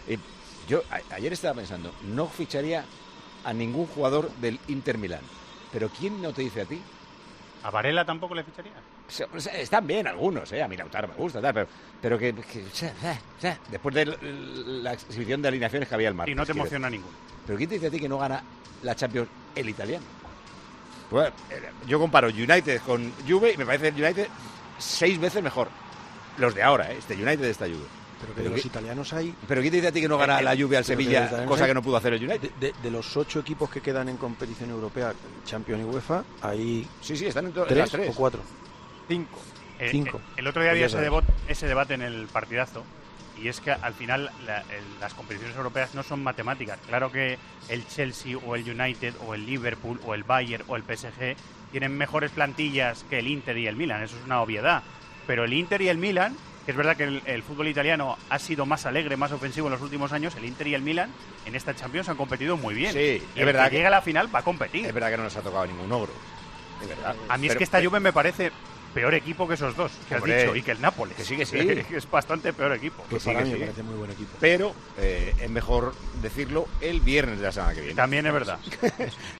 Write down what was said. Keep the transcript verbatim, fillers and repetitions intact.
Eh, yo a, ayer estaba pensando, no ficharía a ningún jugador del Inter Milán. Pero ¿quién no te dice a ti? ¿A Varela tampoco le ficharía? O sea, están bien algunos, ¿eh? A mí Lautaro me gusta, tal, pero, pero que, que o sea, o sea, después de la exhibición de alineaciones que había el martes. Y no te emociona ninguno. Pero ¿quién te dice a ti que no gana la Champions el italiano? Bueno, yo comparo United con Juve y me parece el United seis veces mejor. Los de ahora, ¿eh? Este United de esta Juve. Pero que pero de los que, italianos hay... Pero ¿quién te dice a ti que no gana eh, la Juve al Sevilla, cosa hay, que no pudo hacer el United? De, de, de los ocho equipos que quedan en competición europea, Champions y UEFA, hay sí, sí, están en to- tres, las tres o cuatro. Cinco. Eh, Cinco. Eh, el otro día había ese, debot, ese debate en el partidazo, y es que al final la, el, las competiciones europeas no son matemáticas. Claro que el Chelsea o el United o el Liverpool o el Bayern o el P S G tienen mejores plantillas que el Inter y el Milan, eso es una obviedad. Pero el Inter y el Milan, que es verdad que el, el fútbol italiano ha sido más alegre, más ofensivo en los últimos años, el Inter y el Milan en esta Champions han competido muy bien. Sí, y es verdad que, que llega a la final va a competir. Es verdad que no nos ha tocado ningún ogro. Es verdad. A mí pero, es que esta pero, Juve me parece peor equipo que esos dos que hombre, has dicho, y que el Nápoles. Que sí, que sí. Es bastante peor equipo. Pues que sí, para que mí sí. me parece muy buen equipo. Pero eh, es mejor decirlo el viernes de la semana que viene. También es verdad.